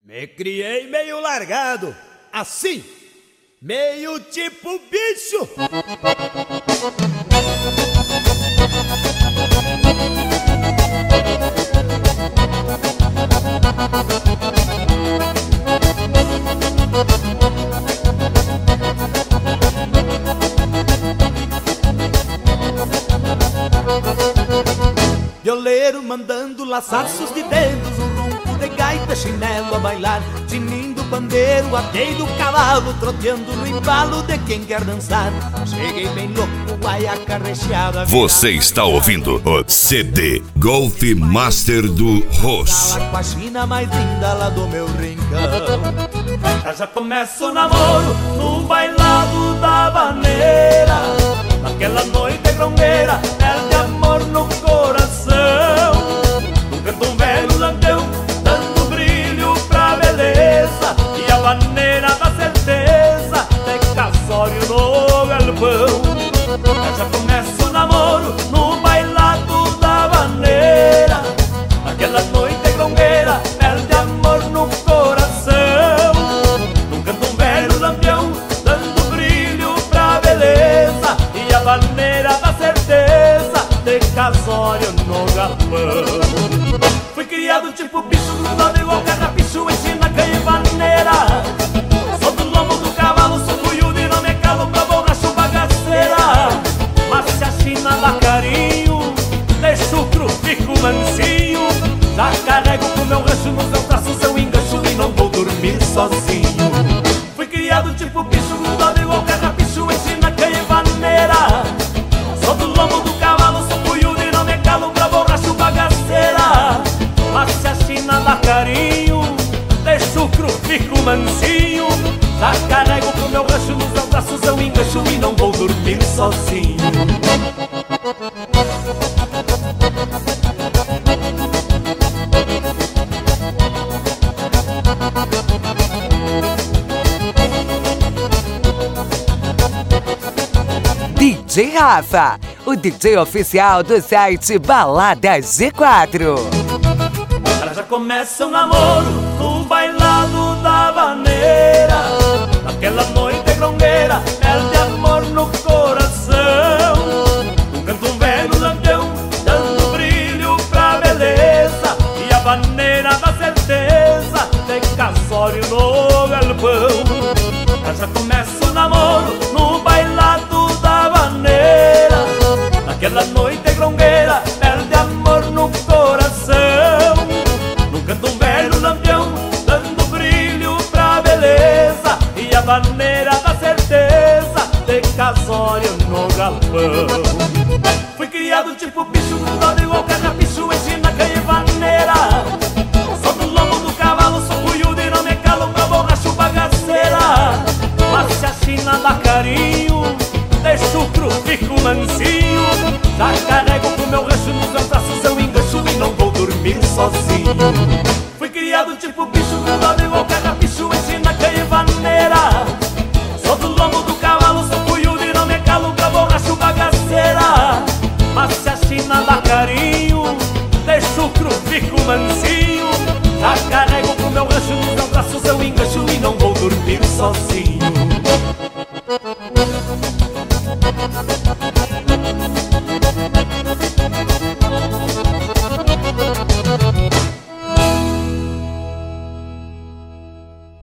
Me criei meio largado, assim, meio tipo bicho. Violeiro mandando laçaços de dedos, um ronco de gaita, chinelo a bailar, tinindo pandeiro, atei do cavalo, troteando no embalo de quem quer dançar. Cheguei bem louco, guaiaca recheada. Você está ouvindo o CD Golf Master do Ross. Com a china mais linda lá do meu rincão. Já começa o namoro no bailado da vaneira, naquela noite grongueira, perde amor no coração. Um canto velho lampião, dando brilho pra beleza, e a maneira da certeza de casório no galpão. Já começa o namoro no bailado da vaneira, naquela noite grongueira, perde amor no coração. Um canto velho lampião, dando brilho pra beleza, e a maneira da certeza de casório no galpão. Fui criado tipo bicho, grudado igual carrapicho, ensina caivaneira. Sou do lombo do cavalo, sou cuiudo e não me calo pra borracho bagaceira. Mas se a China dá carinho, deixo o cru, fico mansinho. Já carrego com meu rancho nos meus braços, eu engancho e não vou dormir sozinho. Fui criado tipo bicho, grudado igual carrapicho, ensina caivaneira. Sou do lombo do cavalo, sou cuiudo e não me calo pra borracho bagaceira. Mas se a China dá carinho, deixo o cru, fico mansinho. Já carrego pro meu rancho nos meus braços, eu engancho e não vou dormir sozinho. DJ Rafa, o DJ oficial do site Balada G4. Ela já começa o namoro no bailado da vaneira, naquela noite grongueira, perde amor no coração. Um canto velho lampião, dando brilho pra beleza, e a maneira da certeza de casório no galpão. Ela já começa o namoro no bailado da vaneira, naquela noite grongueira, perde amor no coração. No canto velho lampião, dando brilho pra beleza, e a maneira da certeza de casório no galpão. Fui criado tipo bicho, grudado igual carrapicho, ensina caivaneira. Sou do lombo do cavalo, sou cuiudo e não me calo pra borracho bagaceira. Mas se a China dá carinho, deixo o cru, fico mansinho. Já carrego pro meu rancho nos meus braços, eu engancho e não vou dormir sozinho. Fui criado tipo bicho, grudado igual carrapicho, ensina caivaneira. Sou do lombo do cavalo, sou cuiudo e não me calo pra borracho bagaceira. Mas se a China dá carinho, deixo o cru, fico mansinho. Já carrego pro meu rancho